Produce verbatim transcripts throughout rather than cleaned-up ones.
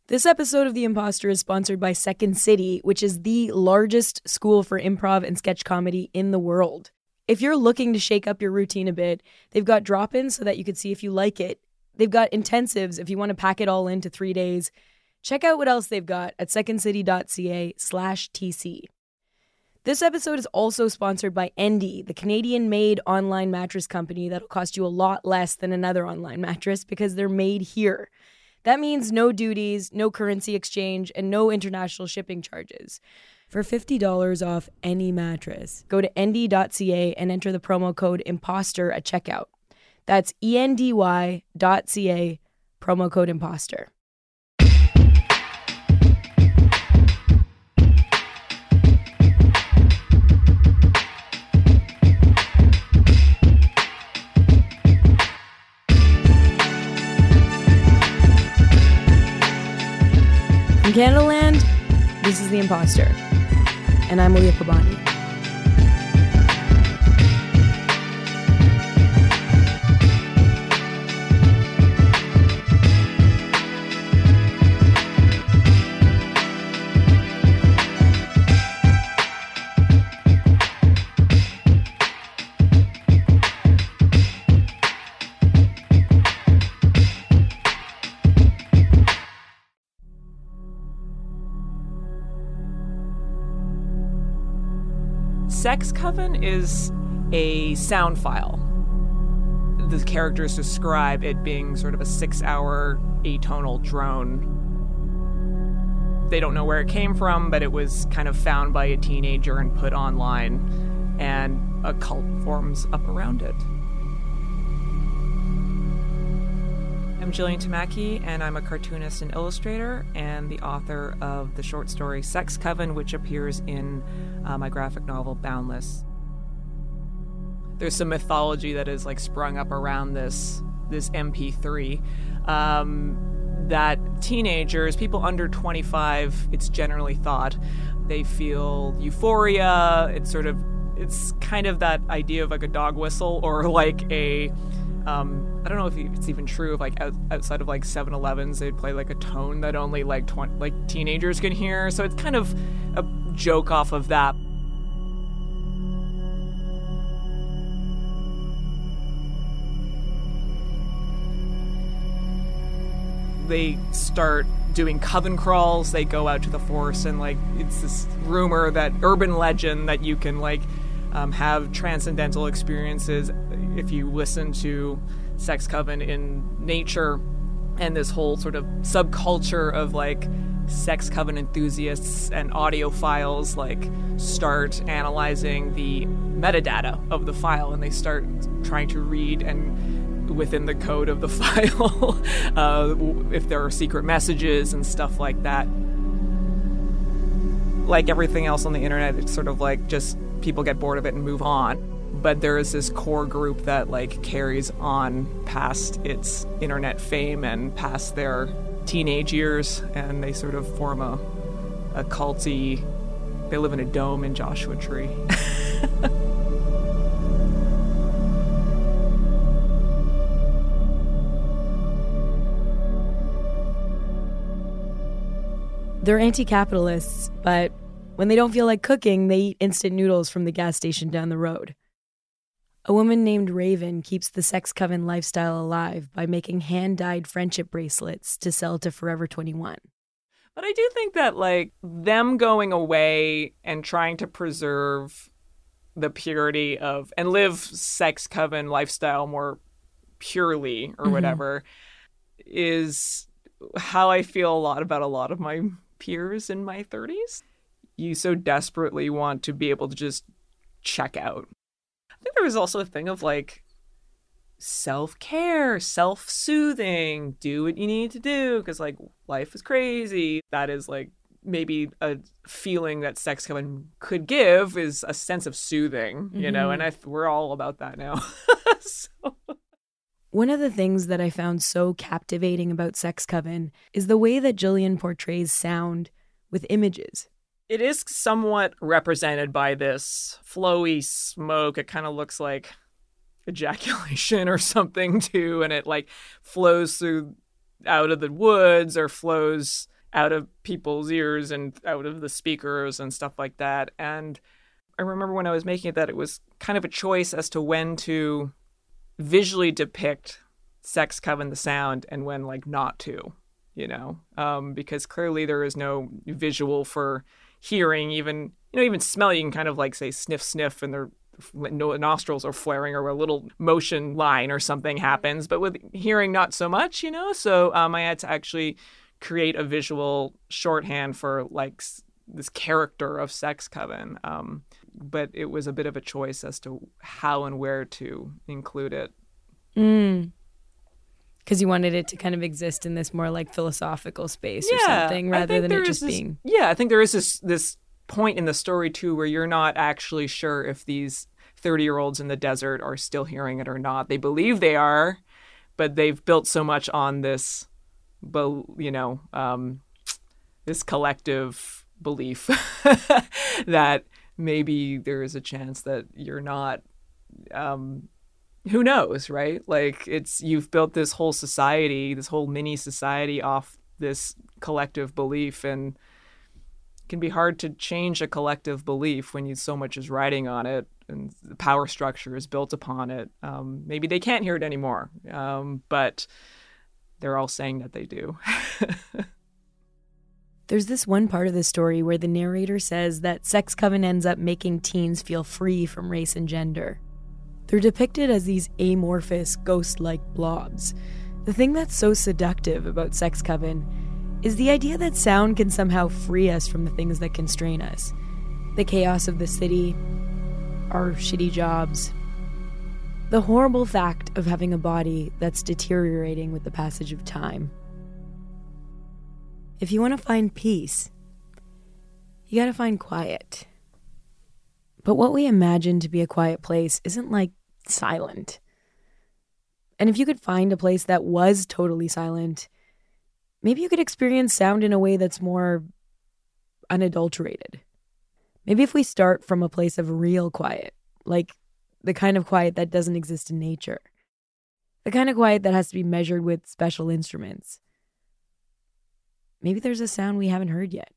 This episode of The Imposter is sponsored by Second City, which is the largest school for improv and sketch comedy in the world. If you're looking to shake up your routine a bit, they've got drop-ins so that you can see if you like it. They've got intensives if you want to pack it all into three days. Check out what else they've got at secondcity.ca slash TC. This episode is also sponsored by Endy, the Canadian-made online mattress company that'll cost you a lot less than another online mattress because they're made here. That means no duties, no currency exchange, and no international shipping charges. For fifty dollars off any mattress, go to endy dot c a and enter the promo code IMPOSTER at checkout. That's E N D Y dot C A, promo code IMPOSTER. From Canadaland, this is The Imposter, and I'm Malia Pabani. Sex Coven is a sound file. The characters describe it being sort of a six-hour atonal drone. They don't know where it came from, but it was kind of found by a teenager and put online, and a cult forms up around it. I'm Jillian Tamaki, and I'm a cartoonist and illustrator, and the author of the short story Sex Coven, which appears in uh, my graphic novel Boundless. There's some mythology that is like sprung up around this this M P three. Um, that teenagers, people under twenty-five, it's generally thought, they feel euphoria. It's sort of, it's kind of that idea of like a dog whistle or like a. Um, I don't know if it's even true of like out, outside of like seven elevens they'd play like a tone that only like twenty, like teenagers can hear. So it's kind of a joke off of that. They start doing coven crawls. They go out to the forest and like it's this rumor, that urban legend that you can like um, have transcendental experiences if you listen to Sex Coven in nature, and this whole sort of subculture of like Sex Coven enthusiasts and audiophiles like start analyzing the metadata of the file, and they start trying to read and within the code of the file uh, if there are secret messages and stuff like that. Like everything else on the internet, it's sort of like just people get bored of it and move on. But there is this core group that like carries on past its internet fame and past their teenage years, and they sort of form a a culty. They live in a dome in Joshua Tree. They're anti-capitalists, but when they don't feel like cooking, they eat instant noodles from the gas station down the road. A woman named Raven keeps the Sex Coven lifestyle alive by making hand-dyed friendship bracelets to sell to Forever twenty-one. But I do think that, like, them going away and trying to preserve the purity of, and live Sex Coven lifestyle more purely or mm-hmm. whatever, is how I feel a lot about a lot of my peers in my thirties. You so desperately want to be able to just check out. I think there was also a thing of like self-care, self-soothing, do what you need to do because like life is crazy. That is like maybe a feeling that Sex Coven could give, is a sense of soothing, you mm-hmm. know, and I, we're all about that now. So. One of the things that I found so captivating about Sex Coven is the way that Jillian portrays sound with images. It is somewhat represented by this flowy smoke. It kind of looks like ejaculation or something too, and it like flows through out of the woods or flows out of people's ears and out of the speakers and stuff like that. And I remember when I was making it that it was kind of a choice as to when to visually depict Sex Coven the sound and when like not to, you know, um, because clearly there is no visual for hearing, even, you know, even smell. You can kind of like say sniff, sniff, and their nostrils are flaring or a little motion line or something happens. But with hearing, not so much, you know. So um, I had to actually create a visual shorthand for like this character of Sex Coven. Um, but it was a bit of a choice as to how and where to include it. Mm. Because you wanted it to kind of exist in this more like philosophical space yeah, or something, rather than it just this, being. Yeah, I think there is this this point in the story too where you're not actually sure if these thirty-year-olds in the desert are still hearing it or not. They believe they are, but they've built so much on this, you know, um, this collective belief that maybe there is a chance that you're not. Um, who knows, right? Like it's you've built this whole society, this whole mini society off this collective belief, and it can be hard to change a collective belief when you so much is riding on it and the power structure is built upon it. Um, maybe they can't hear it anymore, um, but they're all saying that they do. There's this one part of the story where the narrator says that Sex Coven ends up making teens feel free from race and gender. They're depicted as these amorphous, ghost-like blobs. The thing that's so seductive about Sex Coven is the idea that sound can somehow free us from the things that constrain us. The chaos of the city, our shitty jobs, the horrible fact of having a body that's deteriorating with the passage of time. If you want to find peace, you gotta find quiet. But what we imagine to be a quiet place isn't like silent. And if you could find a place that was totally silent, maybe you could experience sound in a way that's more unadulterated. Maybe if we start from a place of real quiet, like the kind of quiet that doesn't exist in nature, the kind of quiet that has to be measured with special instruments, maybe there's a sound we haven't heard yet.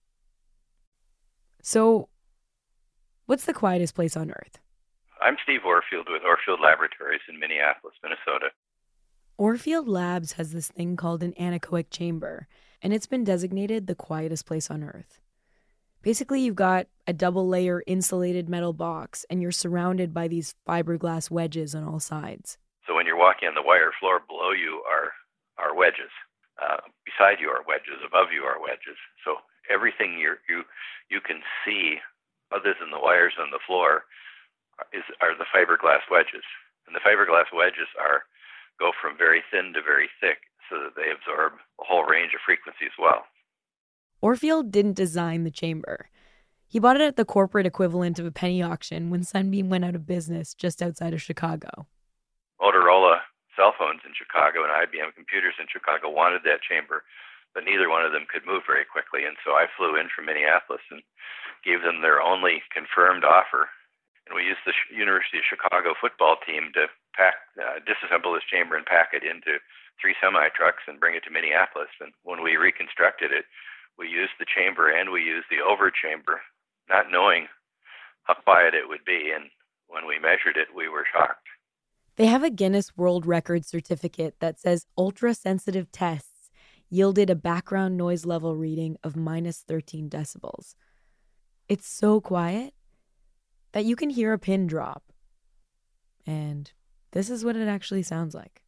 So, what's the quietest place on Earth? I'm Steve Orfield with Orfield Laboratories in Minneapolis, Minnesota. Orfield Labs has this thing called an anechoic chamber, and it's been designated the quietest place on Earth. Basically, you've got a double-layer insulated metal box, and you're surrounded by these fiberglass wedges on all sides. So when you're walking on the wire floor, below you are, are wedges. Uh, beside you are wedges. Above you are wedges. So everything you're, you you can see other than the wires on the floor is are the fiberglass wedges. And the fiberglass wedges are go from very thin to very thick so that they absorb a whole range of frequencies well. Orfield didn't design the chamber. He bought it at the corporate equivalent of a penny auction when Sunbeam went out of business just outside of Chicago. Motorola cell phones in Chicago and I B M computers in Chicago wanted that chamber, but neither one of them could move very quickly. And so I flew in from Minneapolis and gave them their only confirmed offer. And we used the University of Chicago football team to pack, uh, disassemble this chamber and pack it into three semi-trucks and bring it to Minneapolis. And when we reconstructed it, we used the chamber and we used the over chamber, not knowing how quiet it would be. And when we measured it, we were shocked. They have a Guinness World Records certificate that says ultra-sensitive tests yielded a background noise level reading of minus thirteen decibels. It's so quiet that you can hear a pin drop. And this is what it actually sounds like.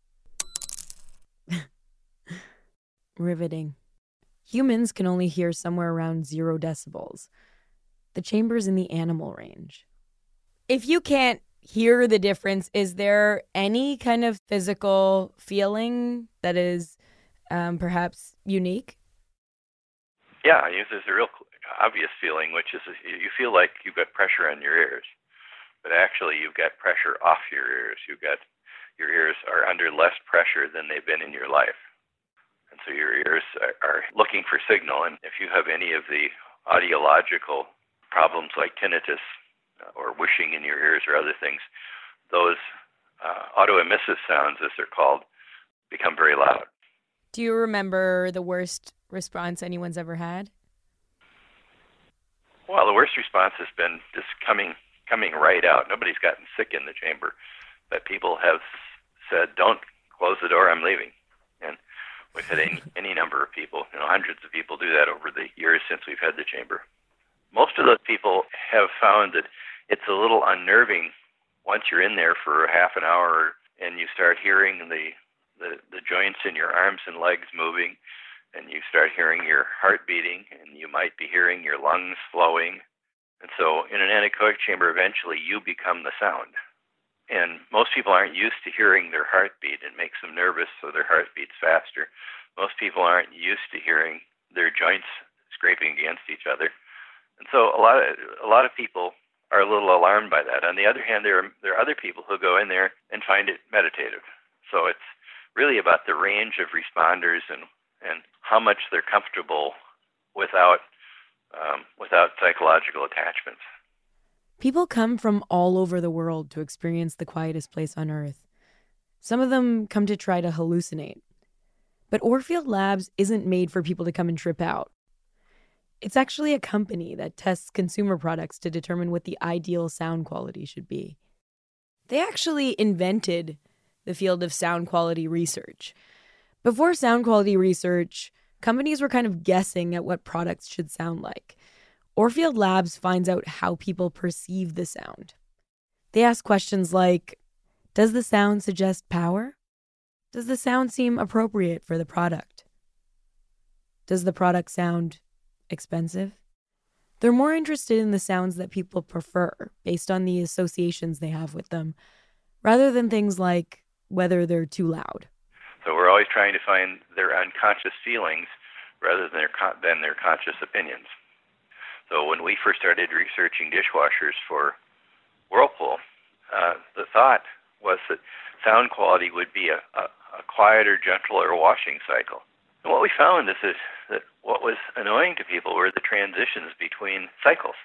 Riveting. Humans can only hear somewhere around zero decibels. The chamber's in the animal range. If you can't hear the difference, is there any kind of physical feeling that is um, perhaps unique? Yeah, there's a real obvious feeling, which is you feel like you've got pressure on your ears, but actually you've got pressure off your ears. You've got your ears are under less pressure than they've been in your life. And so your ears are, are looking for signal. And if you have any of the audiological problems like tinnitus or whooshing in your ears or other things, those uh, autoemissive sounds, as they're called, become very loud. Do you remember the worst response anyone's ever had? Well, the worst response has been just coming coming right out. Nobody's gotten sick in the chamber, but people have said, "Don't close the door, I'm leaving." And we've had any, any number of people, you know, hundreds of people do that over the years since we've had the chamber. Most of those people have found that it's a little unnerving once you're in there for half an hour and you start hearing the, the, the joints in your arms and legs moving, and you start hearing your heart beating, and you might be hearing your lungs flowing. And so in an anechoic chamber, eventually you become the sound. And most people aren't used to hearing their heartbeat. It makes them nervous, so their heart beats faster. Most people aren't used to hearing their joints scraping against each other. And so a lot of a lot of people are a little alarmed by that. On the other hand, there are, there are other people who go in there and find it meditative. So it's really about the range of responders and, and how much they're comfortable without um, without psychological attachments. People come from all over the world to experience the quietest place on Earth. Some of them come to try to hallucinate. But Orfield Labs isn't made for people to come and trip out. It's actually a company that tests consumer products to determine what the ideal sound quality should be. They actually invented the field of sound quality research. Before sound quality research, companies were kind of guessing at what products should sound like. Orfield Labs finds out how people perceive the sound. They ask questions like, does the sound suggest power? Does the sound seem appropriate for the product? Does the product sound expensive? They're more interested in the sounds that people prefer based on the associations they have with them, rather than things like whether they're too loud. So we're always trying to find their unconscious feelings rather than their, con- than their conscious opinions. So when we first started researching dishwashers for Whirlpool, uh, the thought was that sound quality would be a, a, a quieter, gentler washing cycle. And what we found is that, that what was annoying to people were the transitions between cycles.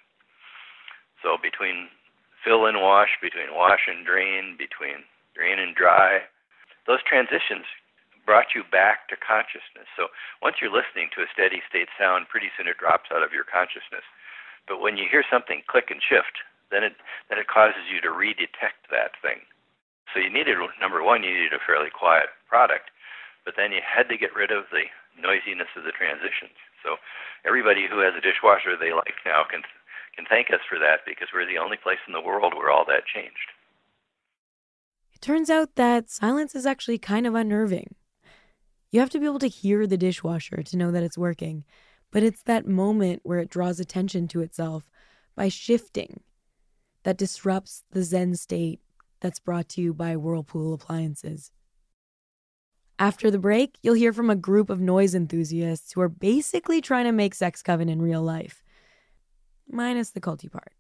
So between fill and wash, between wash and drain, between drain and dry, those transitions brought you back to consciousness. So once you're listening to a steady state sound, pretty soon it drops out of your consciousness. But when you hear something click and shift, then it then it causes you to redetect that thing. So you needed, number one, you needed a fairly quiet product, but then you had to get rid of the noisiness of the transitions. So everybody who has a dishwasher they like now can can thank us for that, because we're the only place in the world where all that changed. It turns out that silence is actually kind of unnerving. You have to be able to hear the dishwasher to know that it's working, but it's that moment where it draws attention to itself by shifting that disrupts the Zen state that's brought to you by Whirlpool appliances. After the break, you'll hear from a group of noise enthusiasts who are basically trying to make Sex Coven in real life, minus the culty part.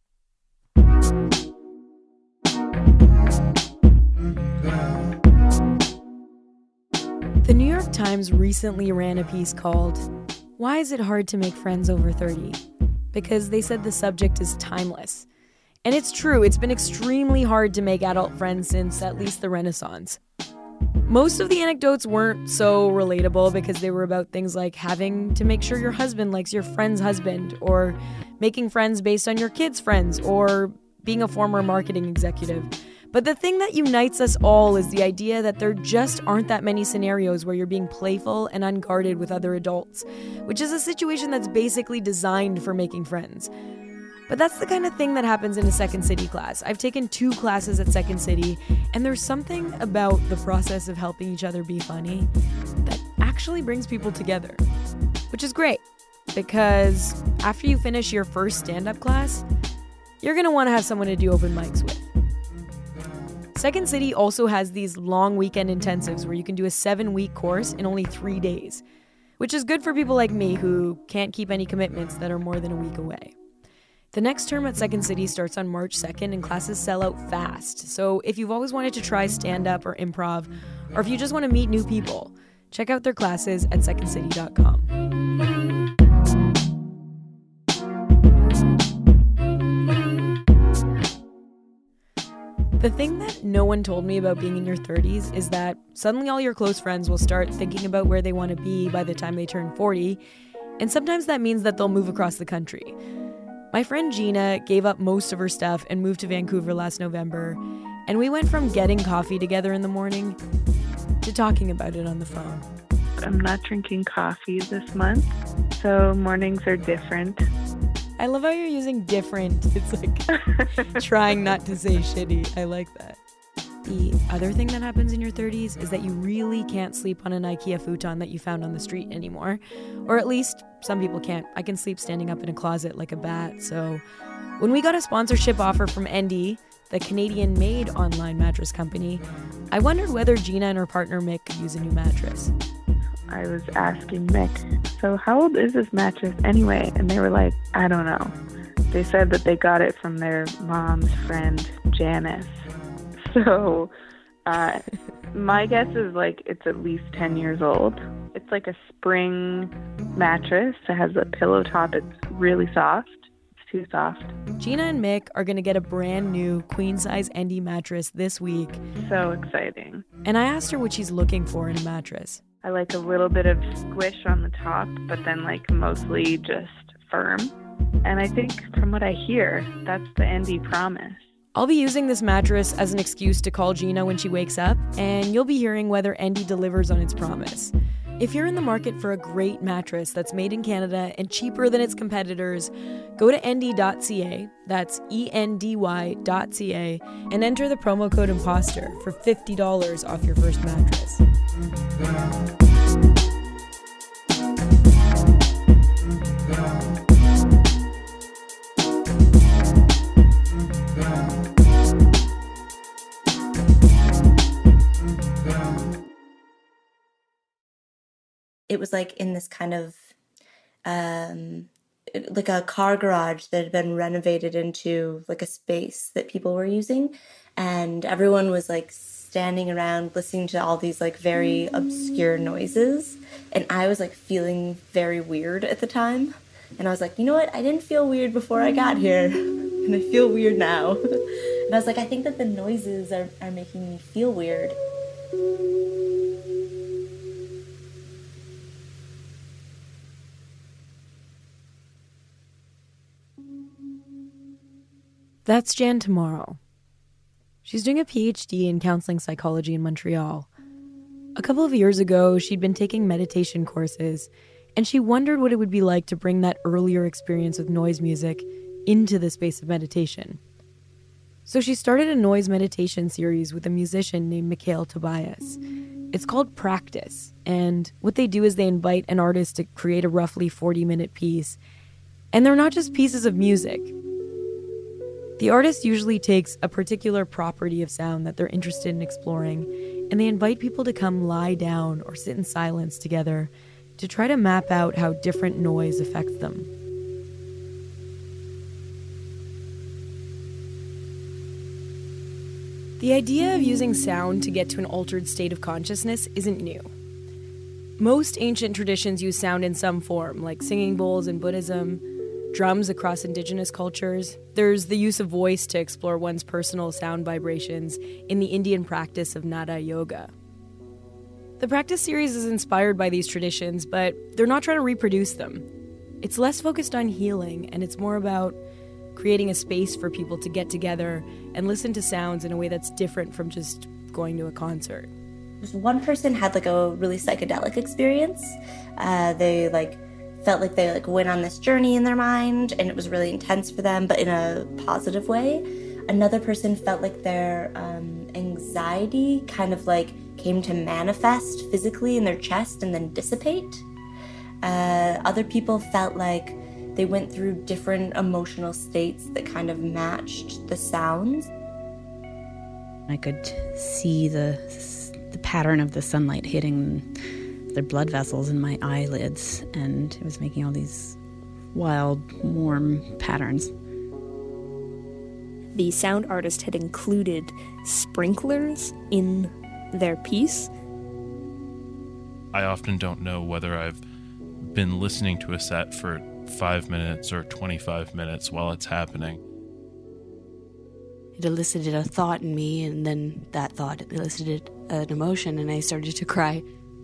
The New York Times recently ran a piece called, "Why is it hard to make friends over thirty?" Because they said the subject is timeless. And it's true, it's been extremely hard to make adult friends since at least the Renaissance. Most of the anecdotes weren't so relatable because they were about things like having to make sure your husband likes your friend's husband, or making friends based on your kids' friends, or being a former marketing executive. But the thing that unites us all is the idea that there just aren't that many scenarios where you're being playful and unguarded with other adults, which is a situation that's basically designed for making friends. But that's the kind of thing that happens in a Second City class. I've taken two classes at Second City, and there's something about the process of helping each other be funny that actually brings people together, which is great, because after you finish your first stand-up class, you're going to want to have someone to do open mics with. Second City also has these long weekend intensives where you can do a seven-week course in only three days, which is good for people like me who can't keep any commitments that are more than a week away. The next term at Second City starts on March second, and classes sell out fast. So if you've always wanted to try stand-up or improv, or if you just want to meet new people, check out their classes at second city dot com. The thing that no one told me about being in your thirties is that suddenly all your close friends will start thinking about where they want to be by the time they turn forty, and sometimes that means that they'll move across the country. My friend Gina gave up most of her stuff and moved to Vancouver last November, and we went from getting coffee together in the morning to talking about it on the phone. I'm not drinking coffee this month, so mornings are different. I love how you're using different. It's like trying not to say shitty. I like that. The other thing that happens in your thirties is that you really can't sleep on an IKEA futon that you found on the street anymore. Or at least some people can't. I can sleep standing up in a closet like a bat. So when we got a sponsorship offer from Endy, the Canadian-made online mattress company, I wondered whether Gina and her partner Mick could use a new mattress. I was asking Mick, so how old is this mattress anyway? And they were like, I don't know. They said that they got it from their mom's friend, Janice. So uh, my guess is like it's at least ten years old. It's like a spring mattress. It has a pillow top. It's really soft. It's too soft. Gina and Mick are going to get a brand new queen-size Endy mattress this week. So exciting. And I asked her what she's looking for in a mattress. I like a little bit of squish on the top, but then like mostly just firm. And I think from what I hear, that's the Endy promise. I'll be using this mattress as an excuse to call Gina when she wakes up, and you'll be hearing whether Endy delivers on its promise. If you're in the market for a great mattress that's made in Canada and cheaper than its competitors, go to endy dot c a, that's E N D Y dot C A, and enter the promo code IMPOSTER for fifty dollars off your first mattress. It was like in this kind of, um, like a car garage that had been renovated into like a space that people were using. And everyone was like standing around listening to all these like very obscure noises. And I was like feeling very weird at the time. And I was like, you know what? I didn't feel weird before I got here. And I feel weird now. And I was like, I think that the noises are, are making me feel weird. That's Jan Tomorrow. She's doing a P H D in counseling psychology in Montreal. A couple of years ago, she'd been taking meditation courses, and she wondered what it would be like to bring that earlier experience with noise music into the space of meditation. So she started a noise meditation series with a musician named Mikhail Tobias. It's called Practice, and what they do is they invite an artist to create a roughly forty-minute piece. And they're not just pieces of music. The artist usually takes a particular property of sound that they're interested in exploring, and they invite people to come lie down or sit in silence together to try to map out how different noise affects them. The idea of using sound to get to an altered state of consciousness isn't new. Most ancient traditions use sound in some form, like singing bowls in Buddhism, drums across indigenous cultures. There's the use of voice to explore one's personal sound vibrations in the Indian practice of Nada Yoga. The practice series is inspired by these traditions, but they're not trying to reproduce them. It's less focused on healing, and it's more about creating a space for people to get together and listen to sounds in a way that's different from just going to a concert. One person had like a really psychedelic experience. Uh, they like felt like they like went on this journey in their mind, and it was really intense for them, but in a positive way. Another person felt like their um, anxiety kind of like came to manifest physically in their chest and then dissipate. Uh, other people felt like they went through different emotional states that kind of matched the sounds. I could see the the pattern of the sunlight hitting the blood vessels in my eyelids, and it was making all these wild, warm patterns. The sound artist had included sprinklers in their piece. I often don't know whether I've been listening to a set for five minutes or twenty-five minutes while it's happening. it elicited a thought in me, and then that thought elicited an emotion, and I started to cry.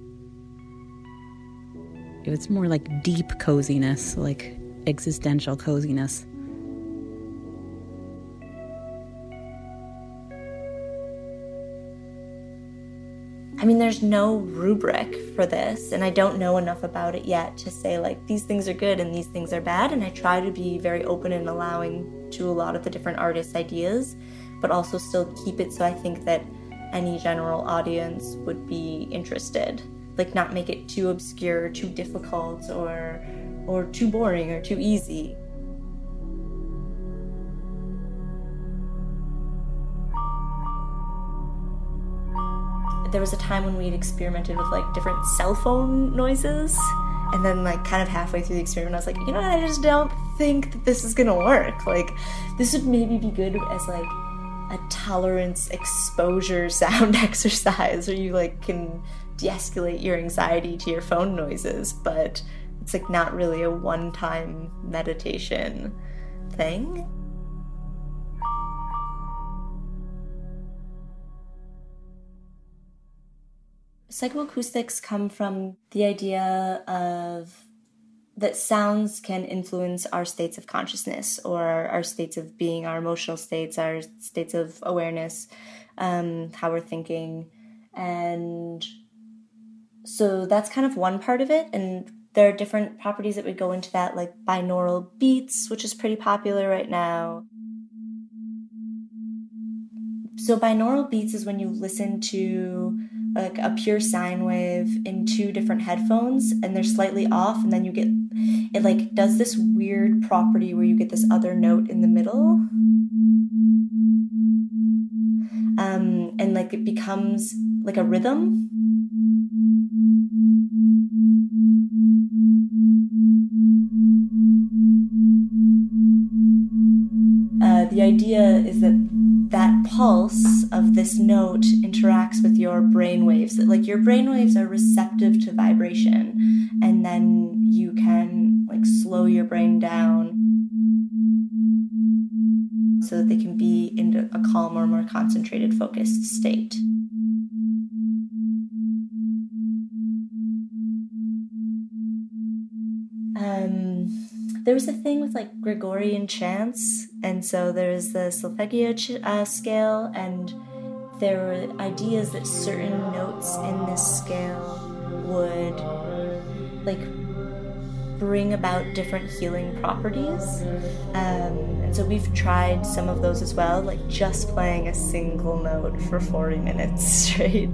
It was more like deep coziness, like existential coziness. I mean, there's no rubric for this, and I don't know enough about it yet to say, like, these things are good and these things are bad, and I try to be very open and allowing to a lot of the different artists' ideas, but also still keep it so I think that any general audience would be interested. Like, not make it too obscure, too difficult, or or too boring, or too easy. There was a time when we had experimented with, like, different cell phone noises, and then, like, kind of halfway through the experiment, I was like, you know what, I just don't think that this is gonna work. Like, this would maybe be good as, like, a tolerance exposure sound exercise where you, like, can de-escalate your anxiety to your phone noises, but it's, like, not really a one-time meditation thing. Psychoacoustics come from the idea of that sounds can influence our states of consciousness, or our states of being, our emotional states, our states of awareness, um, how we're thinking. And so that's kind of one part of it, and there are different properties that would go into that, like binaural beats, which is pretty popular right now. So binaural beats is when you listen to like a pure sine wave in two different headphones, and they're slightly off, and then you get, it like does this weird property where you get this other note in the middle. Um, and like it becomes like a rhythm. Uh, the idea is that that pulse of this note interacts with your brain waves. That like your brain waves are receptive to vibration, and then you can like slow your brain down so that they can be in a calmer, more concentrated, focused state. Um, there was a thing with like Gregorian chants, and so there's the solfeggio ch- uh, scale, and there were ideas that certain notes in this scale would like bring about different healing properties. Um, and so we've tried some of those as well, like just playing a single note for forty minutes straight.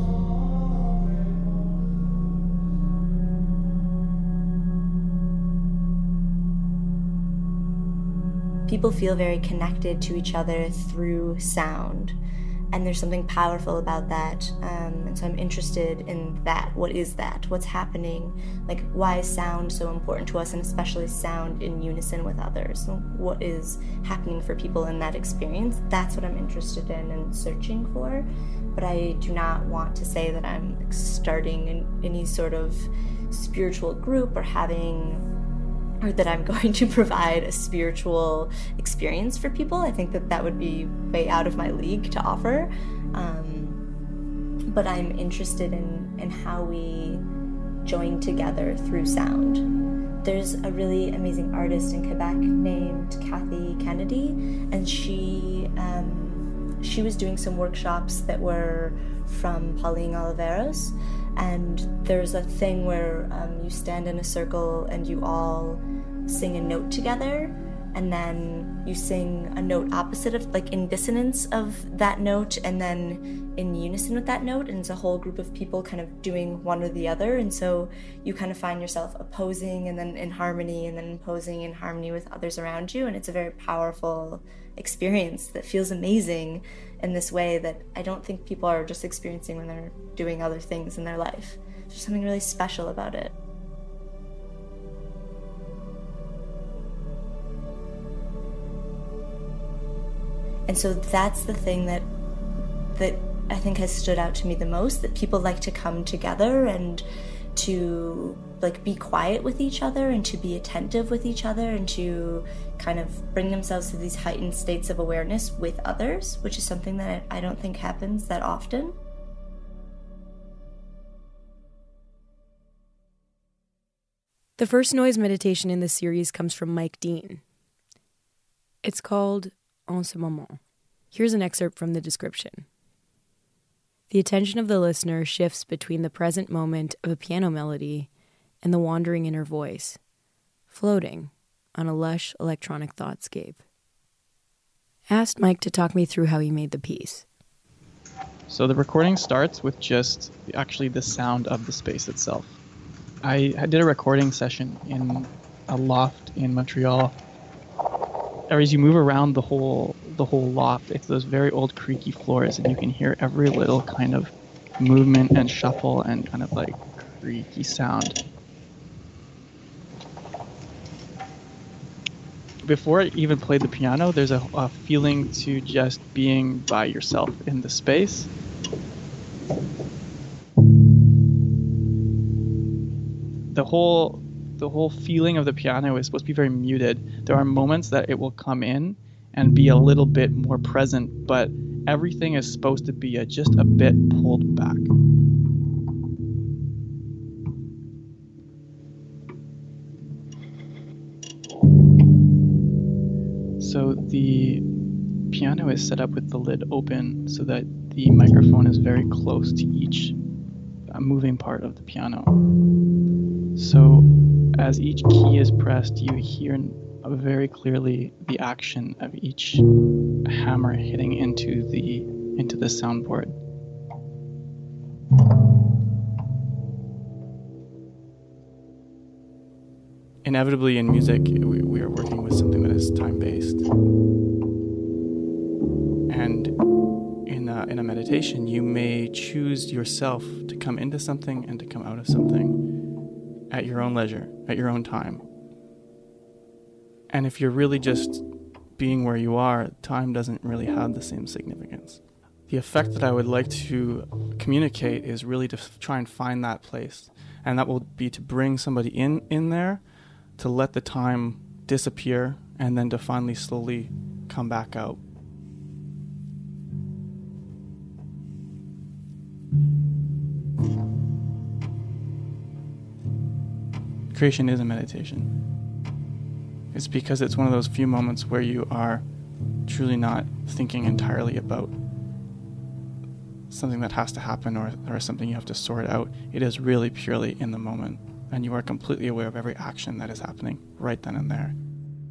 People feel very connected to each other through sound, and there's something powerful about that. Um, and so I'm interested in that. What is that? What's happening? Like, why is sound so important to us, and especially sound in unison with others? What is happening for people in that experience? That's what I'm interested in and searching for. But I do not want to say that I'm starting in any sort of spiritual group or having or that I'm going to provide a spiritual experience for people. I think that that would be way out of my league to offer. Um, but I'm interested in, in how we join together through sound. There's a really amazing artist in Quebec named Kathy Kennedy, and she um, she was doing some workshops that were from Pauline Oliveros. And there's a thing where um, you stand in a circle and you all sing a note together, and then you sing a note opposite of, like in dissonance of that note, and then in unison with that note, and it's a whole group of people kind of doing one or the other, and so you kind of find yourself opposing and then in harmony, and then opposing in harmony with others around you, and it's a very powerful experience that feels amazing in this way that I don't think people are just experiencing when they're doing other things in their life. There's something really special about it. And so that's the thing that that I think has stood out to me the most, that people like to come together and to like be quiet with each other and to be attentive with each other and to kind of bring themselves to these heightened states of awareness with others, which is something that I don't think happens that often. The first noise meditation in this series comes from Mike Dean. It's called En ce moment. Here's an excerpt from the description. The attention of the listener shifts between the present moment of a piano melody and the wandering inner voice, floating on a lush electronic thoughtscape. I asked Mike to talk me through how he made the piece. So the recording starts with just actually the sound of the space itself. I, I did a recording session in a loft in Montreal. As you move around the whole the whole loft, it's those very old creaky floors, and you can hear every little kind of movement and shuffle and kind of like creaky sound. Before I even played the piano, there's a, a feeling to just being by yourself in the space. The whole the whole feeling of the piano is supposed to be very muted. There are moments that it will come in and be a little bit more present, but everything is supposed to be a, just a bit pulled back. So the piano is set up with the lid open so that the microphone is very close to each uh, moving part of the piano. So as each key is pressed, you hear very clearly the action of each hammer hitting into the into the soundboard. Inevitably in music, we, we are working with something that is time-based. And in a, in a meditation, you may choose yourself to come into something and to come out of something at your own leisure, at your own time. And if you're really just being where you are, time doesn't really have the same significance. The effect that I would like to communicate is really to f- try and find that place. And that will be to bring somebody in, in there, to let the time disappear, and then to finally slowly come back out. Creation is a meditation. It's because it's one of those few moments where you are truly not thinking entirely about something that has to happen or, or something you have to sort out. It is really purely in the moment, and you are completely aware of every action that is happening right then and there.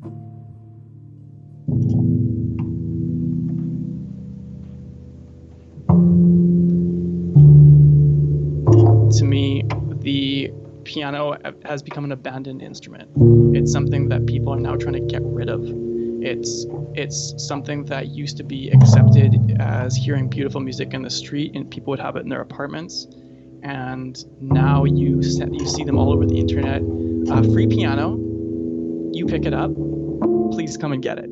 To me, the piano has become an abandoned instrument. It's something that people are now trying to get rid of. It's it's something that used to be accepted as hearing beautiful music in the street, and people would have it in their apartments. And now you set, you see them all over the internet. Uh, free piano, you pick it up, please come and get it.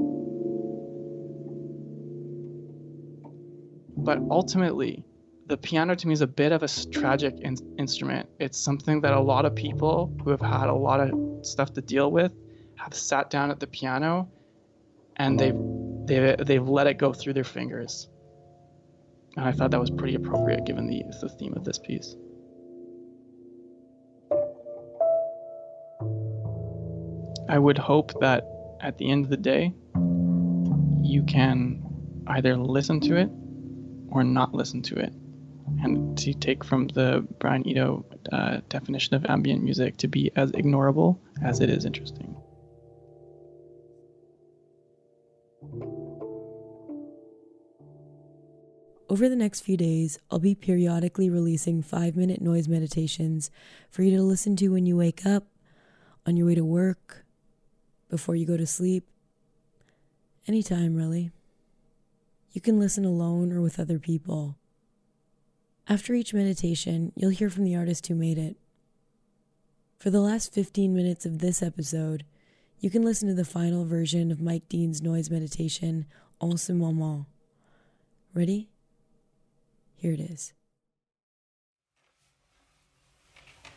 But ultimately, the piano to me is a bit of a tragic in- instrument. It's something that a lot of people who have had a lot of stuff to deal with have sat down at the piano and they've, they've, they've let it go through their fingers. And I thought that was pretty appropriate given the, the theme of this piece. I would hope that at the end of the day, you can either listen to it or not listen to it. And to take from the Brian Eno uh, definition of ambient music to be as ignorable as it is interesting. Over the next few days, I'll be periodically releasing five-minute noise meditations for you to listen to when you wake up, on your way to work, before you go to sleep. Anytime, really. You can listen alone or with other people. After each meditation, you'll hear from the artist who made it. For the last fifteen minutes of this episode, you can listen to the final version of Mike Dean's noise meditation, En ce moment. Ready? Here it is.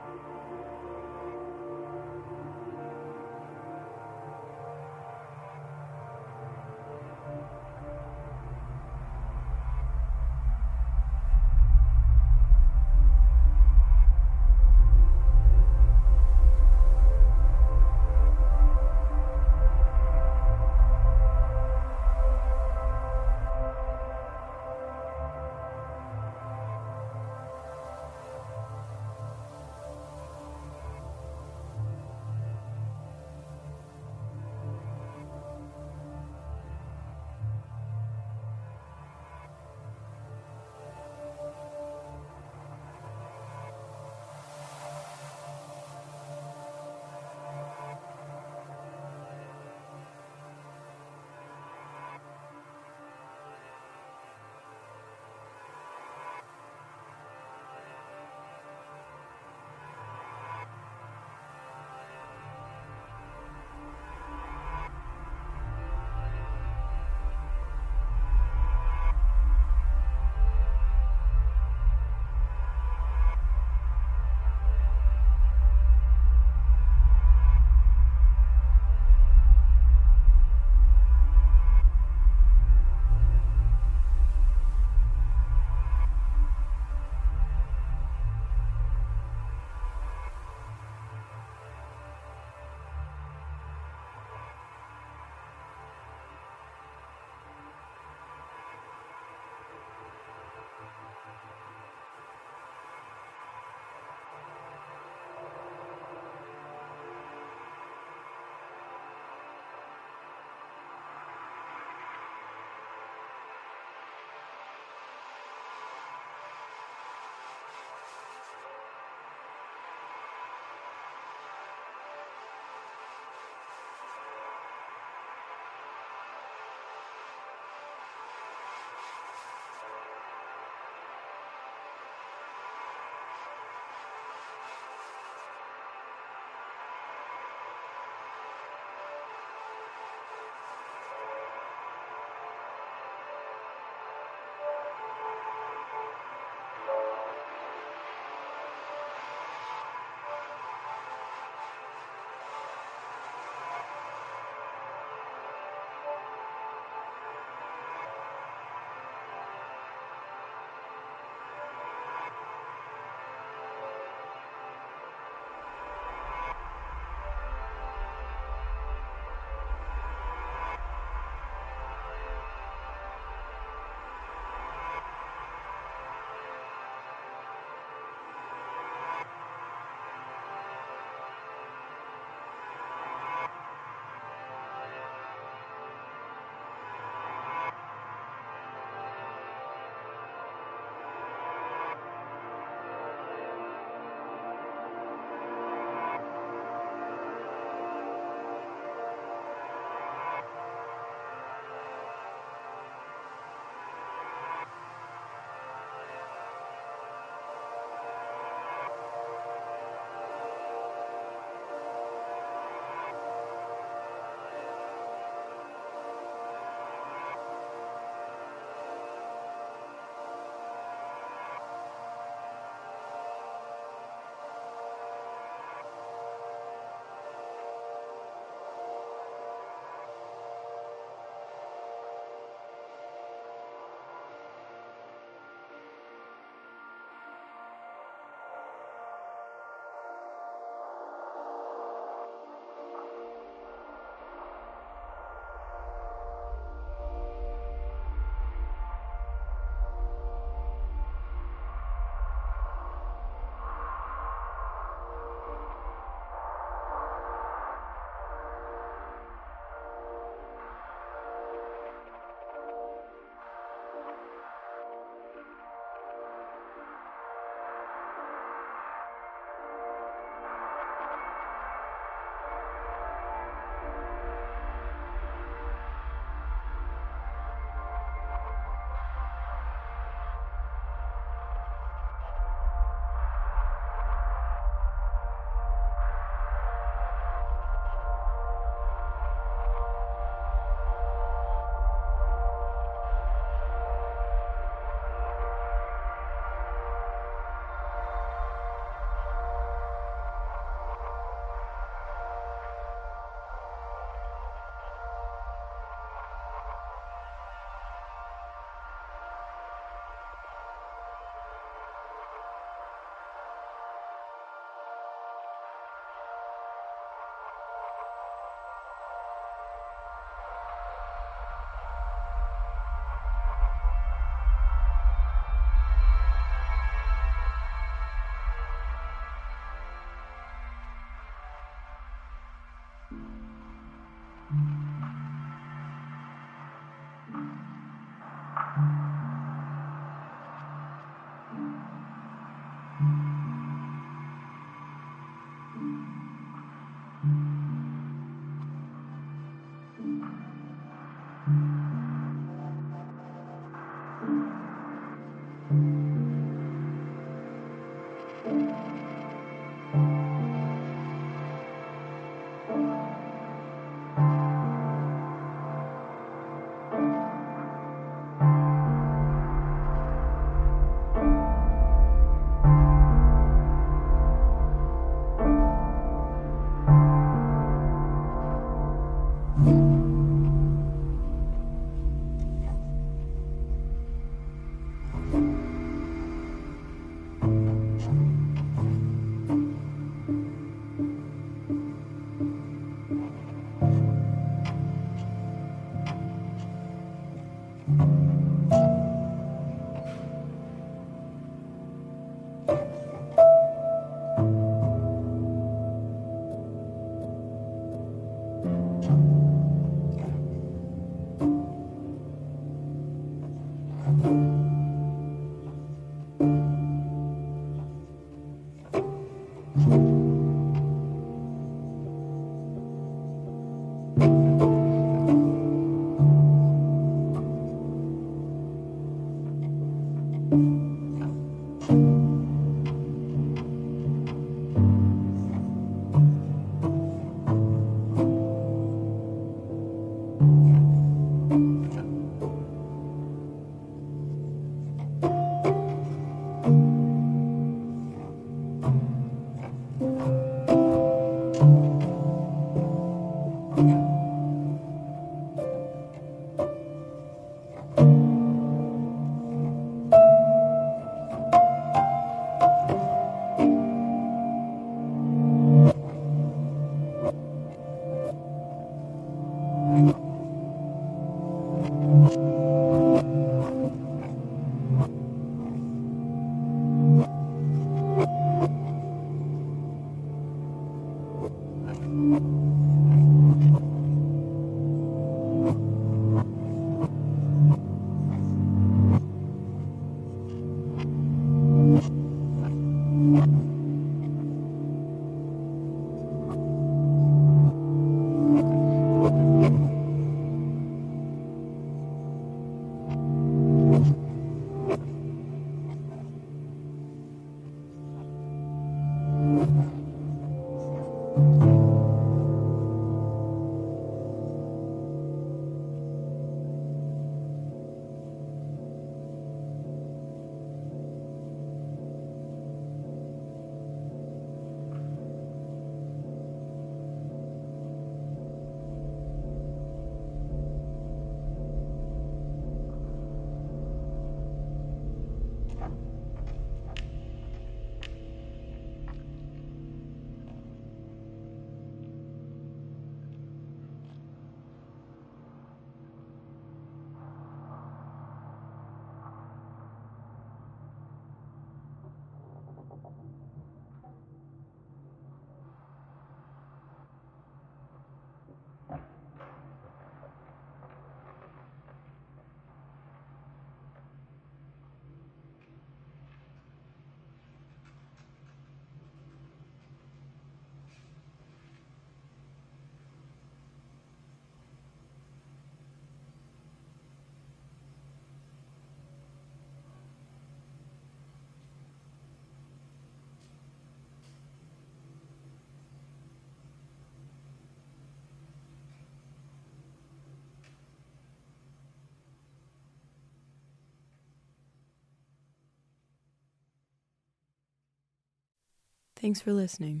Thanks for listening.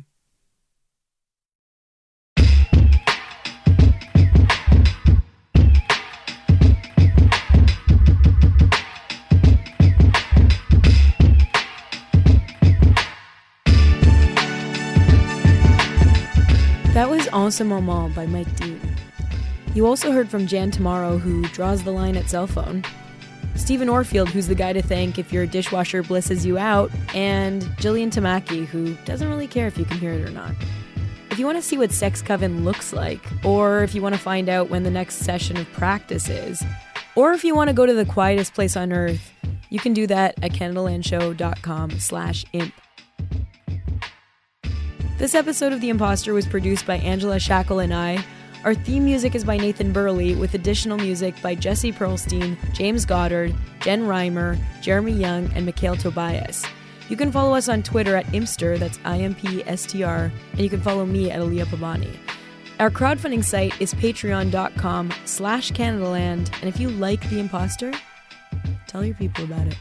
That was En ce moment by Mike Dean. You also heard from Jan Tomorrow, who draws the line at cell phone, Stephen Orfield, who's the guy to thank if your dishwasher blisses you out, and Jillian Tamaki, who doesn't really care if you can hear it or not. If you want to see what Sex Coven looks like, or if you want to find out when the next session of practice is, or if you want to go to the quietest place on earth, you can do that at canadalandshow.com slash imp. This episode of The Imposter was produced by Angela Shackle and I. Our theme music is by Nathan Burley, with additional music by Jesse Pearlstein, James Goddard, Jen Reimer, Jeremy Young, and Mikhail Tobias. You can follow us on Twitter at Impster, that's I M P S T R, and you can follow me at Aaliyah Pabani. Our crowdfunding site is patreon.com slash Canadaland, and if you like The Imposter, tell your people about it.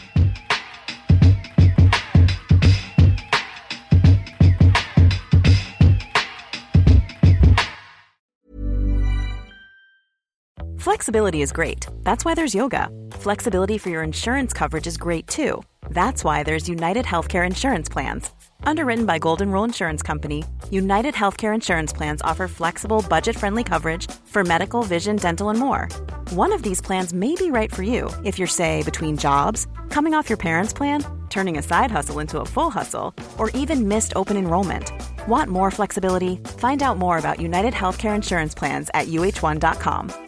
Flexibility is great. That's why there's yoga. Flexibility for your insurance coverage is great too. That's why there's United Healthcare Insurance Plans. Underwritten by Golden Rule Insurance Company, United Healthcare Insurance Plans offer flexible, budget-friendly coverage for medical, vision, dental, and more. One of these plans may be right for you if you're, say, between jobs, coming off your parents' plan, turning a side hustle into a full hustle, or even missed open enrollment. Want more flexibility? Find out more about United Healthcare Insurance Plans at U H one dot com.